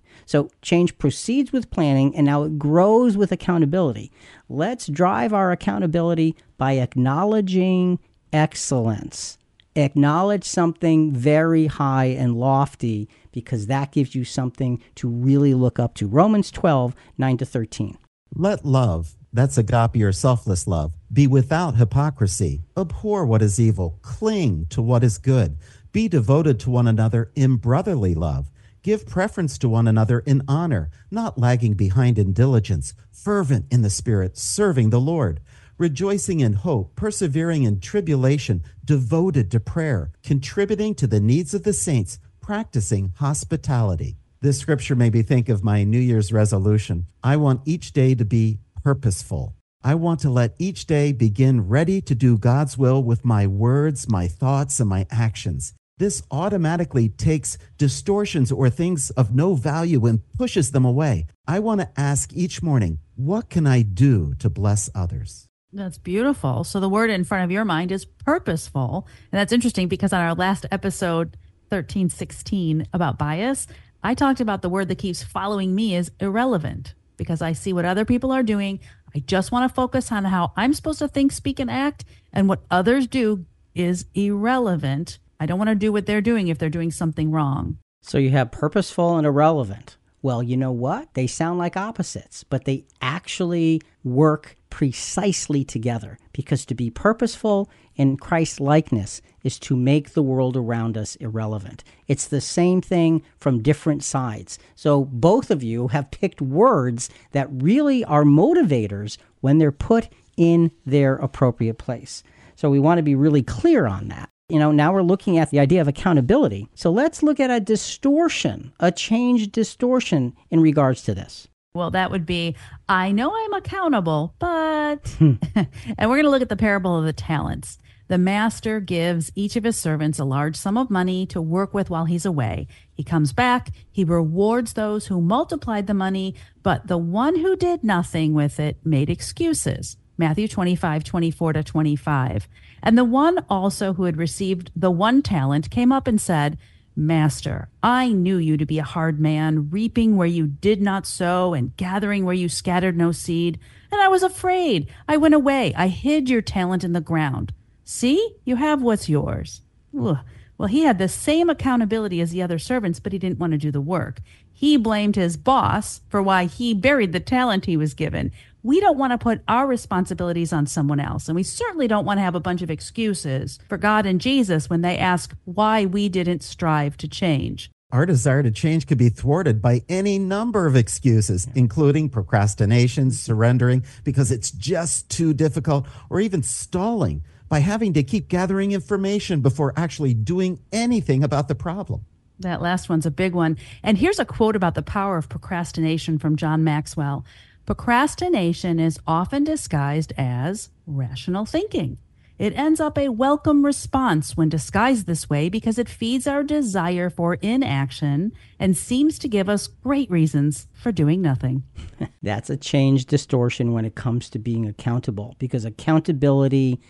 So change proceeds with planning, and now it grows with accountability. Let's drive our accountability by acknowledging excellence. Acknowledge something very high and lofty, because that gives you something to really look up to. Romans 12, 9-13. Let love, that's agape or selfless love, be without hypocrisy. Abhor what is evil. Cling to what is good. Be devoted to one another in brotherly love. Give preference to one another in honor, not lagging behind in diligence, fervent in the Spirit, serving the Lord, rejoicing in hope, persevering in tribulation, devoted to prayer, contributing to the needs of the saints, practicing hospitality. This scripture made me think of my New Year's resolution. I want each day to be purposeful. I want to let each day begin ready to do God's will with my words, my thoughts, and my actions. This automatically takes distortions or things of no value and pushes them away. I want to ask each morning, what can I do to bless others? That's beautiful. So the word in front of your mind is purposeful. And that's interesting because on our last episode, 1316, about bias, I talked about the word that keeps following me is irrelevant, because I see what other people are doing. I just want to focus on how I'm supposed to think, speak, and act. And what others do is irrelevant. I don't want to do what they're doing if they're doing something wrong. So you have purposeful and irrelevant. Well, you know what? They sound like opposites, but they actually work precisely together, because to be purposeful in Christ's likeness is to make the world around us irrelevant. It's the same thing from different sides. So both of you have picked words that really are motivators when they're put in their appropriate place. So we want to be really clear on that. Now we're looking at the idea of accountability. So let's look at a distortion, a change distortion in regards to this. Well, that would be, I know I'm accountable, but... And we're going to look at the parable of the talents. The master gives each of his servants a large sum of money to work with while he's away. He comes back, he rewards those who multiplied the money, but the one who did nothing with it made excuses. Matthew 25:24-25. And the one also who had received the 1 talent came up and said, Master, I knew you to be a hard man, reaping where you did not sow and gathering where you scattered no seed. And I was afraid. I went away. I hid your talent in the ground. See, you have what's yours. Ugh. Well, he had the same accountability as the other servants, but he didn't want to do the work. He blamed his boss for why he buried the talent he was given. We don't want to put our responsibilities on someone else, and we certainly don't want to have a bunch of excuses for God and Jesus when they ask why we didn't strive to change. Our desire to change could be thwarted by any number of excuses, including procrastination, surrendering because it's just too difficult, or even stalling by having to keep gathering information before actually doing anything about the problem. That last one's a big one. And here's a quote about the power of procrastination from John Maxwell. Procrastination is often disguised as rational thinking. It ends up a welcome response when disguised this way because it feeds our desire for inaction and seems to give us great reasons for doing nothing. That's a change distortion when it comes to being accountable, because accountability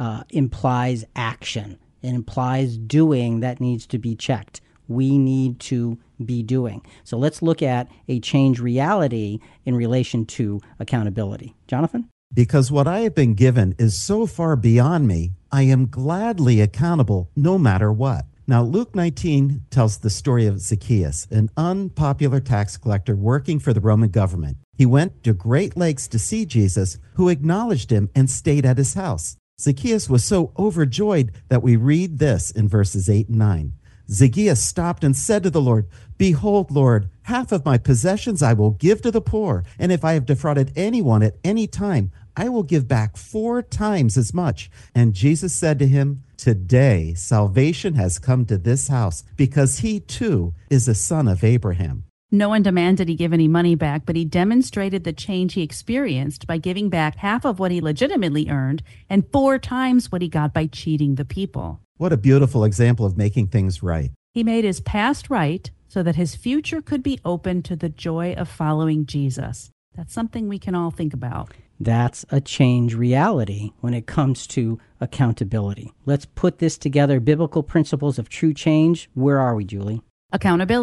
implies action. It implies doing that needs to be checked. We need to be doing. So let's look at a change reality in relation to accountability. Jonathan? Because what I have been given is so far beyond me, I am gladly accountable no matter what. Now, Luke 19 tells the story of Zacchaeus, an unpopular tax collector working for the Roman government. He went to great lengths to see Jesus, who acknowledged him and stayed at his house. Zacchaeus was so overjoyed that we read this in verses 8 and 9. Zacchaeus stopped and said to the Lord, Behold, Lord, half of my possessions I will give to the poor, and if I have defrauded anyone at any time, I will give back 4 times as much. And Jesus said to him, Today salvation has come to this house, because he too is a son of Abraham. No one demanded he give any money back, but he demonstrated the change he experienced by giving back half of what he legitimately earned and 4 times what he got by cheating the people. What a beautiful example of making things right. He made his past right so that his future could be open to the joy of following Jesus. That's something we can all think about. That's a change reality when it comes to accountability. Let's put this together. Biblical principles of true change. Where are we, Julie? Accountability.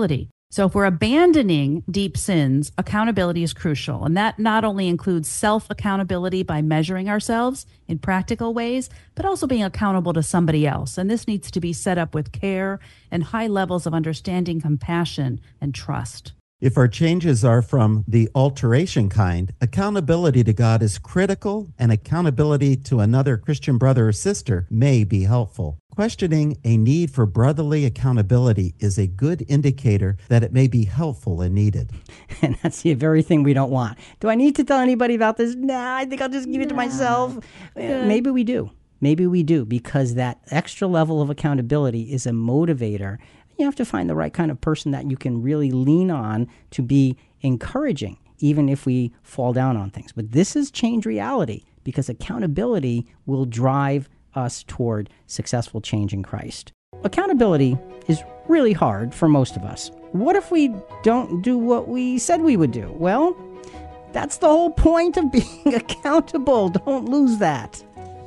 So if we're abandoning deep sins, accountability is crucial. And that not only includes self-accountability by measuring ourselves in practical ways, but also being accountable to somebody else. And this needs to be set up with care and high levels of understanding, compassion, and trust. If our changes are from the alteration kind, accountability to God is critical, and accountability to another Christian brother or sister may be helpful. Questioning a need for brotherly accountability is a good indicator that it may be helpful and needed. And that's the very thing we don't want. Do I need to tell anybody about this? Nah, I think I'll just keep it to myself. Maybe we do. Maybe we do, because that extra level of accountability is a motivator. You have to find the right kind of person that you can really lean on to be encouraging, even if we fall down on things. But this is change reality, because accountability will drive us toward successful change in Christ. Accountability is really hard for most of us. What if we don't do what we said we would do? Well, that's the whole point of being accountable. Don't lose that.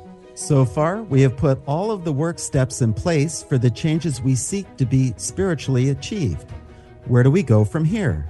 So far, we have put all of the work steps in place for the changes we seek to be spiritually achieved. Where do we go from here?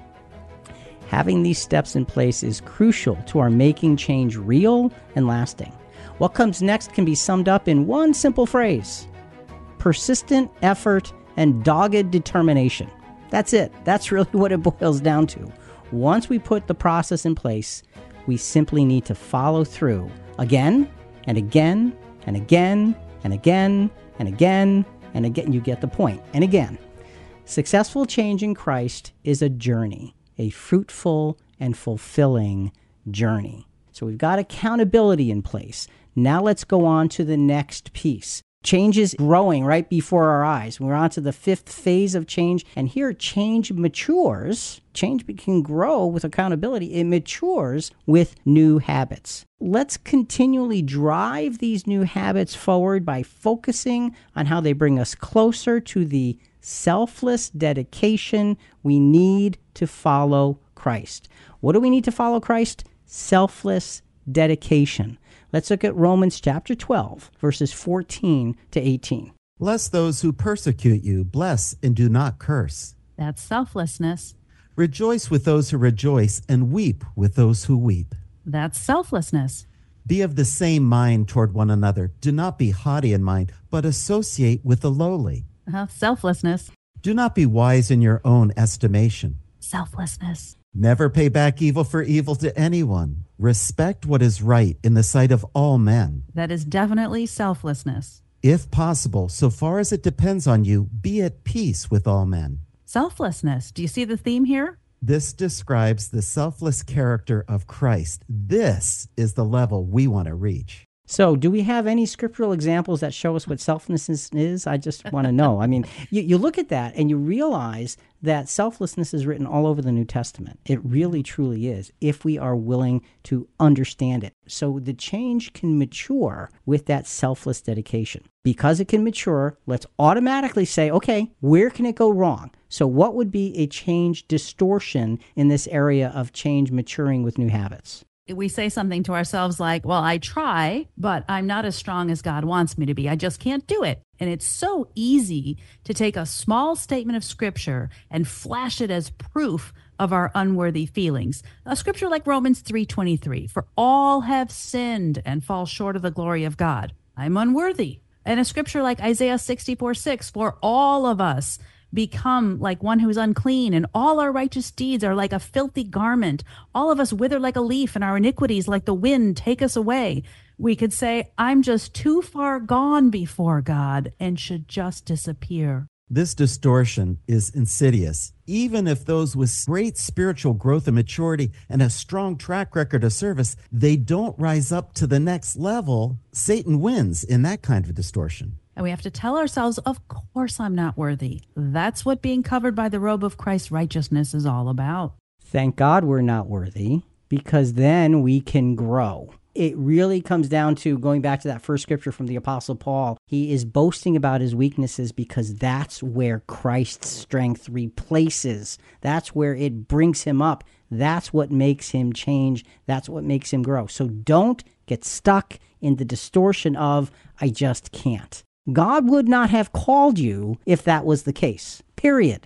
Having these steps in place is crucial to our making change real and lasting. What comes next can be summed up in one simple phrase: persistent effort and dogged determination. That's it. That's really what it boils down to. Once we put the process in place, we simply need to follow through again and again and again and again and again and again. You get the point. And again, successful change in Christ is a journey, a fruitful and fulfilling journey. So we've got accountability in place. Now let's go on to the next piece. Change is growing right before our eyes. We're on to the fifth phase of change. And here, change matures. Change can grow with accountability. It matures with new habits. Let's continually drive these new habits forward by focusing on how they bring us closer to the selfless dedication we need to follow Christ. What do we need to follow Christ? Selfless dedication. Let's look at Romans chapter 12, verses 14 to 18. Bless those who persecute you. Bless and do not curse. That's selflessness. Rejoice with those who rejoice, and weep with those who weep. That's selflessness. Be of the same mind toward one another. Do not be haughty in mind, but associate with the lowly. Selflessness. Do not be wise in your own estimation. Selflessness. Never pay back evil for evil to anyone. Respect what is right in the sight of all men. That is definitely selflessness. If possible, so far as it depends on you, be at peace with all men. Selflessness. Do you see the theme here? This describes the selfless character of Christ. This is the level we want to reach. So do we have any scriptural examples that show us what selflessness is? I just want to know. I mean, you look at that and you realize that selflessness is written all over the New Testament. It really, truly is, if we are willing to understand it. So the change can mature with that selfless dedication. Because it can mature, let's automatically say, okay, where can it go wrong? So what would be a change distortion in this area of change maturing with new habits? We say something to ourselves like, well, I try, but I'm not as strong as God wants me to be. I just can't do it. And it's so easy to take a small statement of scripture and flash it as proof of our unworthy feelings. A scripture like Romans 3:23, for all have sinned and fall short of the glory of God. I'm unworthy. And a scripture like Isaiah 64:6, for all of us become like one who is unclean, and all our righteous deeds are like a filthy garment. All of us wither like a leaf, and our iniquities like the wind take us away. We could say, I'm just too far gone before God and should just disappear. This distortion is insidious. Even if those with great spiritual growth and maturity and a strong track record of service, they don't rise up to the next level, Satan wins in that kind of distortion. And we have to tell ourselves, of course I'm not worthy. That's what being covered by the robe of Christ's righteousness is all about. Thank God we're not worthy, because then we can grow. It really comes down to going back to that first scripture from the Apostle Paul. He is boasting about his weaknesses because that's where Christ's strength replaces. That's where it brings him up. That's what makes him change. That's what makes him grow. So don't get stuck in the distortion of, I just can't. God would not have called you if that was the case, period.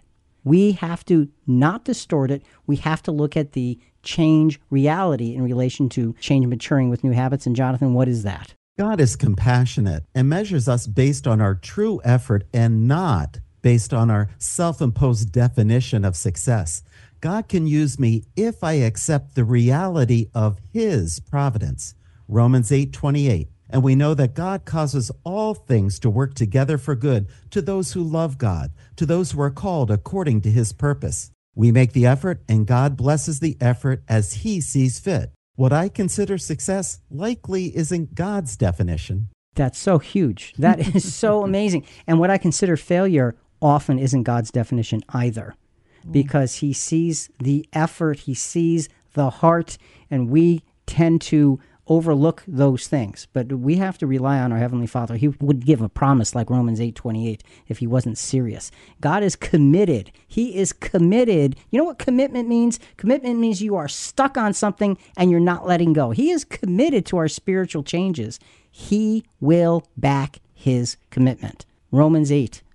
We have to not distort it. We have to look at the change reality in relation to change maturing with new habits. And Jonathan, what is that? God is compassionate and measures us based on our true effort and not based on our self-imposed definition of success. God can use me if I accept the reality of his providence. Romans 8:28. And we know that God causes all things to work together for good to those who love God, to those who are called according to his purpose. We make the effort, and God blesses the effort as he sees fit. What I consider success likely isn't God's definition. That's so huge. That is so amazing. And what I consider failure often isn't God's definition either, because he sees the effort, he sees the heart, and we tend to overlook those things. But we have to rely on our Heavenly Father. He would give a promise like Romans 8:28 if he wasn't serious. God is committed. He is committed. You know what commitment means? Commitment means you are stuck on something and you're not letting go. He is committed to our spiritual changes. He will back his commitment. Romans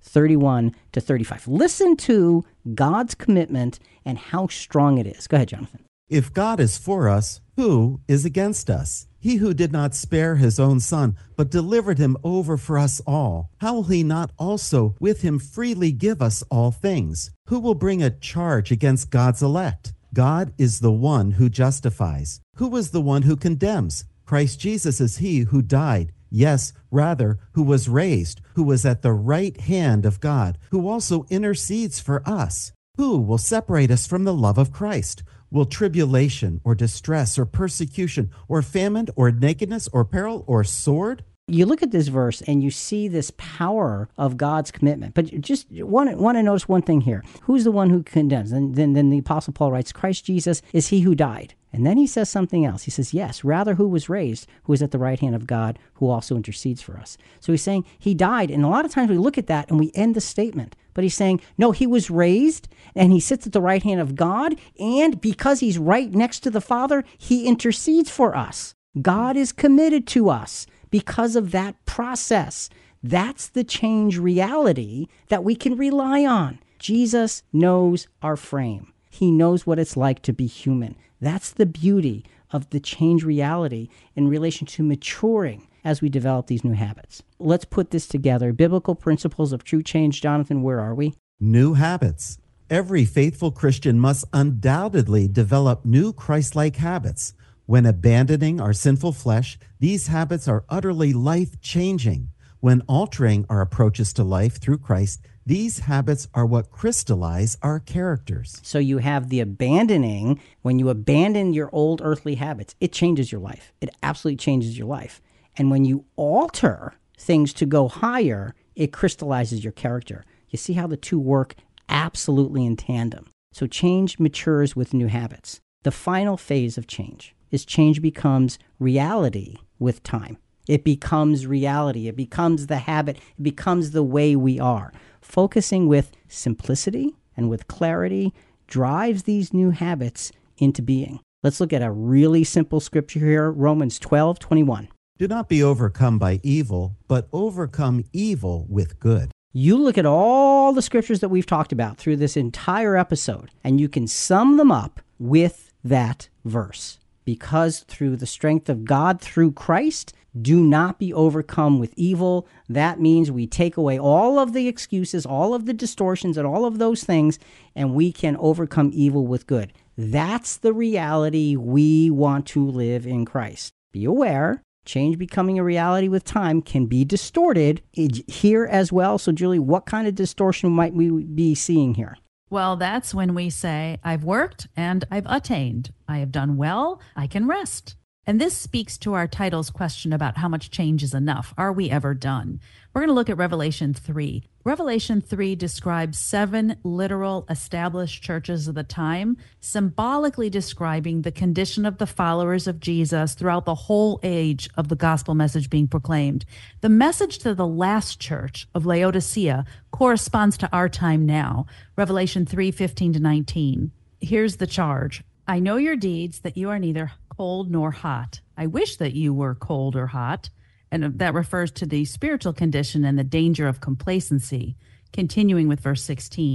8:31-35. Listen to God's commitment and how strong it is. Go ahead, Jonathan. If God is for us, who is against us? He who did not spare his own son, but delivered him over for us all, how will he not also with him freely give us all things? Who will bring a charge against God's elect? God is the one who justifies. Who is the one who condemns? Christ Jesus is he who died. Yes, rather, who was raised, who was at the right hand of God, who also intercedes for us. Who will separate us from the love of Christ? Will tribulation or distress or persecution or famine or nakedness or peril or sword? You look at this verse and you see this power of God's commitment. But just want to notice one thing here. Who's the one who condemns? And then the Apostle Paul writes, Christ Jesus is he who died. And then he says something else. He says, yes, rather who was raised, who is at the right hand of God, who also intercedes for us. So he's saying he died. And a lot of times we look at that and we end the statement. But he's saying, no, he was raised and he sits at the right hand of God. And because he's right next to the Father, he intercedes for us. God is committed to us because of that process. That's the change reality that we can rely on. Jesus knows our frame. He knows what it's like to be human. That's the beauty of the change reality in relation to maturing as we develop these new habits. Let's put this together. Biblical principles of true change. Jonathan, where are we? New habits. Every faithful Christian must undoubtedly develop new Christ-like habits. When abandoning our sinful flesh, these habits are utterly life-changing. When altering our approaches to life through Christ, these habits are what crystallize our characters. So you have the abandoning. When you abandon your old earthly habits, it changes your life. It absolutely changes your life. And when you alter things to go higher, it crystallizes your character. You see how the two work absolutely in tandem. So change matures with new habits. The final phase of change is change becomes reality with time. It becomes reality. It becomes the habit. It becomes the way we are. Focusing with simplicity and with clarity drives these new habits into being. Let's look at a really simple scripture here, Romans 12:21. Do not be overcome by evil, but overcome evil with good. You look at all the scriptures that we've talked about through this entire episode, and you can sum them up with that verse. Because through the strength of God, through Christ, do not be overcome with evil. That means we take away all of the excuses, all of the distortions, and all of those things, and we can overcome evil with good. That's the reality we want to live in Christ. Be aware, change becoming a reality with time can be distorted here as well. So, Julie, what kind of distortion might we be seeing here? Well, that's when we say, I've worked and I've attained. I have done well. I can rest. And this speaks to our title's question about how much change is enough. Are we ever done? We're going to look at Revelation 3. Revelation 3 describes 7 literal established churches of the time, symbolically describing the condition of the followers of Jesus throughout the whole age of the gospel message being proclaimed. The message to the last church of Laodicea corresponds to our time now. Revelation 3:15-19. Here's the charge. I know your deeds, that you are neither cold nor hot. I wish that you were cold or hot. And that refers to the spiritual condition and the danger of complacency. Continuing with verse 16.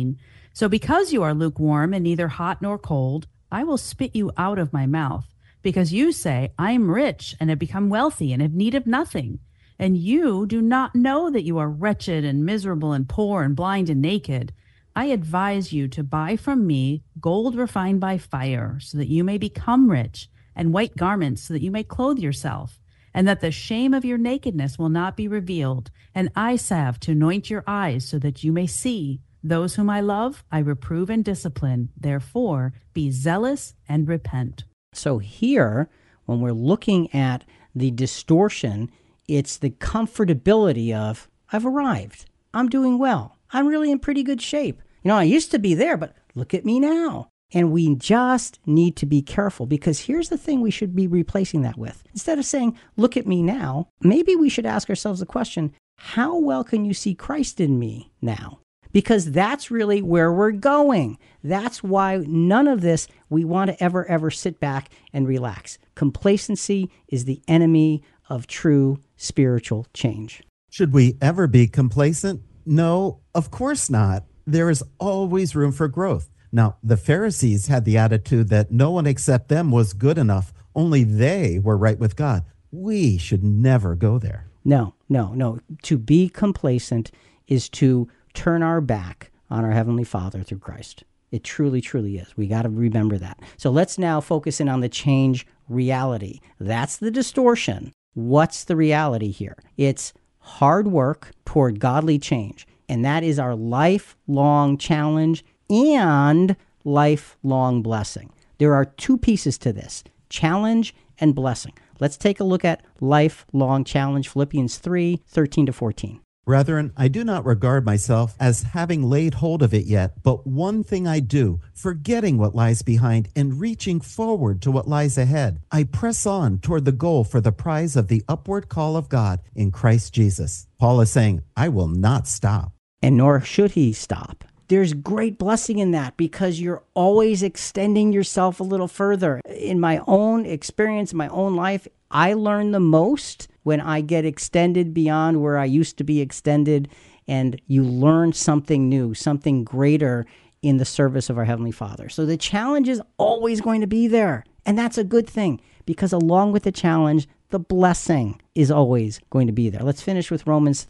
So because you are lukewarm and neither hot nor cold, I will spit you out of my mouth. Because you say, I am rich and have become wealthy and have need of nothing. And you do not know that you are wretched and miserable and poor and blind and naked. I advise you to buy from me gold refined by fire, so that you may become rich, and white garments, so that you may clothe yourself, and that the shame of your nakedness will not be revealed, and eye salve to anoint your eyes, so that you may see. Those whom I love, I reprove and discipline. Therefore, be zealous and repent. So here, when we're looking at the distortion, it's the comfortability of, I've arrived. I'm doing well. I'm really in pretty good shape. I used to be there, but look at me now. And we just need to be careful, because here's the thing we should be replacing that with. Instead of saying, look at me now, maybe we should ask ourselves the question, how well can you see Christ in me now? Because that's really where we're going. That's why none of this we want to ever sit back and relax. Complacency is the enemy of true spiritual change. Should we ever be complacent? No, of course not. There is always room for growth. Now, the Pharisees had the attitude that no one except them was good enough. Only they were right with God. We should never go there. No. To be complacent is to turn our back on our Heavenly Father through Christ. It truly, truly is. We got to remember that. So let's now focus in on the change reality. That's the distortion. What's the reality here? It's hard work toward godly change. And that is our lifelong challenge and lifelong blessing. There are two pieces to this, challenge and blessing. Let's take a look at lifelong challenge, Philippians 3:13-14. Brethren, I do not regard myself as having laid hold of it yet, but one thing I do, forgetting what lies behind and reaching forward to what lies ahead, I press on toward the goal for the prize of the upward call of God in Christ Jesus. Paul is saying, I will not stop. And nor should he stop. There's great blessing in that, because you're always extending yourself a little further. In my own experience, in my own life, I learn the most when I get extended beyond where I used to be extended, and you learn something new, something greater in the service of our Heavenly Father. So the challenge is always going to be there, and that's a good thing, because along with the challenge, the blessing is always going to be there. Let's finish with Romans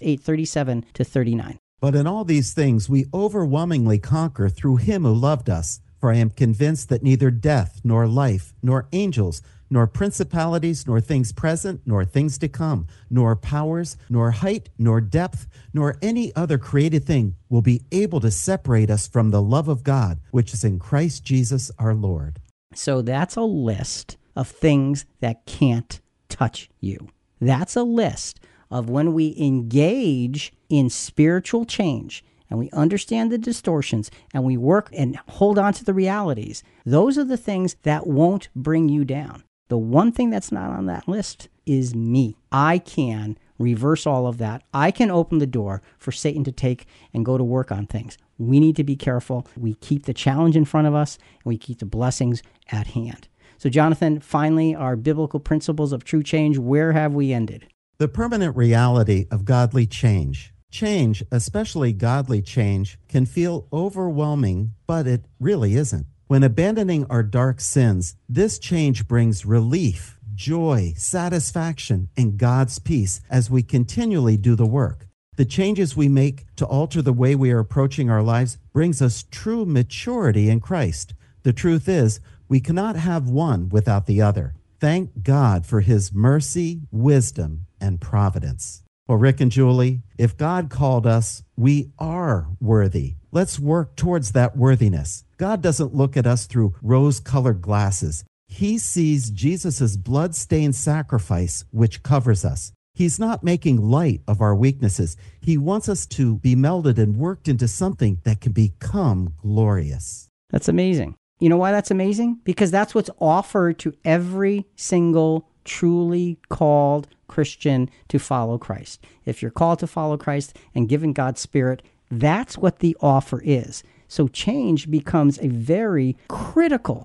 8:37-39. But in all these things we overwhelmingly conquer through him who loved us. For I am convinced that neither death, nor life, nor angels, nor principalities, nor things present, nor things to come, nor powers, nor height, nor depth, nor any other created thing will be able to separate us from the love of God, which is in Christ Jesus our Lord. So that's a list of things that can't touch you. That's a list of when we engage in spiritual change and we understand the distortions and we work and hold on to the realities. Those are the things that won't bring you down. The one thing that's not on that list is me. I can reverse all of that. I can open the door for Satan to take and go to work on things. We need to be careful. We keep the challenge in front of us and we keep the blessings at hand. So Jonathan, finally, our biblical principles of true change, where have we ended? The permanent reality of godly change. Change, especially godly change, can feel overwhelming, but it really isn't. When abandoning our dark sins, this change brings relief, joy, satisfaction, and God's peace as we continually do the work. The changes we make to alter the way we are approaching our lives brings us true maturity in Christ. The truth is, we cannot have one without the other. Thank God for his mercy, wisdom, and providence. Well, Rick and Julie, if God called us, we are worthy. Let's work towards that worthiness. God doesn't look at us through rose-colored glasses. He sees Jesus' blood-stained sacrifice, which covers us. He's not making light of our weaknesses. He wants us to be melded and worked into something that can become glorious. That's amazing. You know why that's amazing? Because that's what's offered to every single truly called Christian to follow Christ. If you're called to follow Christ and given God's Spirit, that's what the offer is. So change becomes a very critical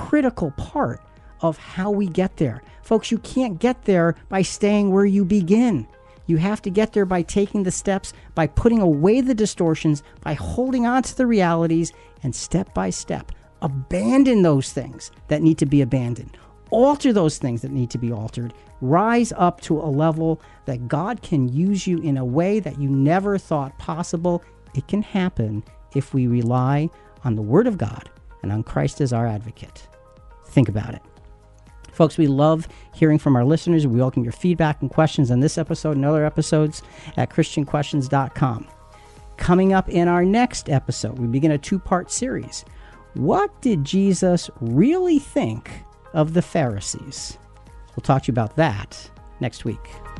part of how we get there. Folks, you can't get there by staying where you begin. You have to get there by taking the steps, by putting away the distortions, by holding on to the realities, and step by step, abandon those things that need to be abandoned. Alter those things that need to be altered. Rise up to a level that God can use you in a way that you never thought possible. It can happen if we rely on the Word of God and on Christ as our advocate. Think about it. Folks, we love hearing from our listeners. We welcome your feedback and questions on this episode and other episodes at ChristianQuestions.com. Coming up in our next episode, we begin a 2-part series. What did Jesus really think of the Pharisees? We'll talk to you about that next week.